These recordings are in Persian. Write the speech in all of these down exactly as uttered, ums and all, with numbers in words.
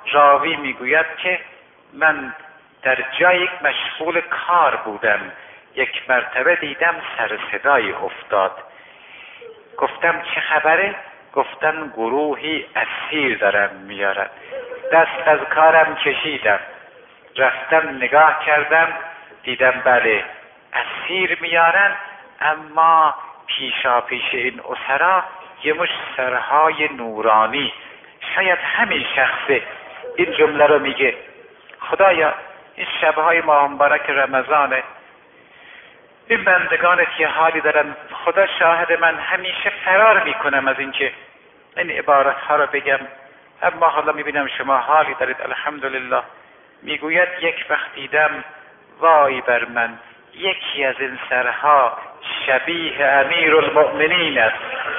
راوی میگوید که من در جای مشغول کار بودم، یک مرتبه دیدم سر صدای افتاد. گفتم چه خبره؟ گفتن گروهی اسیر دارن میارن. دست از کارم کشیدم، رفتم نگاه کردم، دیدم بله اسیر میارن، اما پیشا پیش این اسرا یه مش سرهای نورانی. شاید همین شخصه این جمله رو میگه خدایا این شبهای ماه مبارک رمضانه، این بندگانت که حالی دارن، خدا شاهد من همیشه فرار میکنم از اینکه این عبارت ها رو بگم، اما حالا میبینم شما حالی دارید الحمدلله. میگوید یک وقت دیدم وای بر من، یکی از این سرها شبیه امیر المؤمنین است.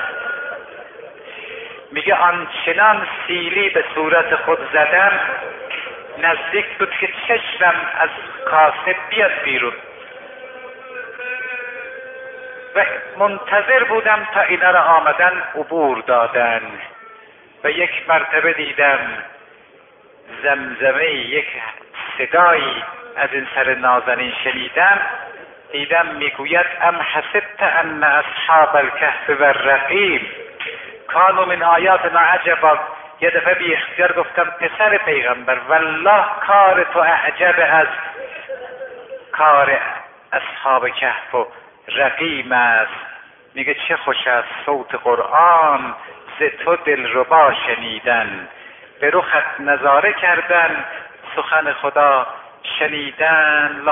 میگه آنچنان سیلی به صورت خود زدم نزدیک بود که چشمم از کاسه بیاد بیرون و منتظر بودم تا اینا را آمدن عبور دادن. و یک مرتبه دیدم زمزمه، یک صدایی از این سر نازنین شنیدم، دیدم میگوید ام حسبت ان اصحاب الکهف و الرقیم کانوا من آیاتنا عجبا. یه دفعه بی اختیار گفتم پسر پیغمبر والله کار تو اعجب از کار اصحاب کهف و رقیم است. میگه چه خوش است صوت قرآن ز تو دلربا شنیدن، به رخت نظاره کردن سخن خدا شنیدن.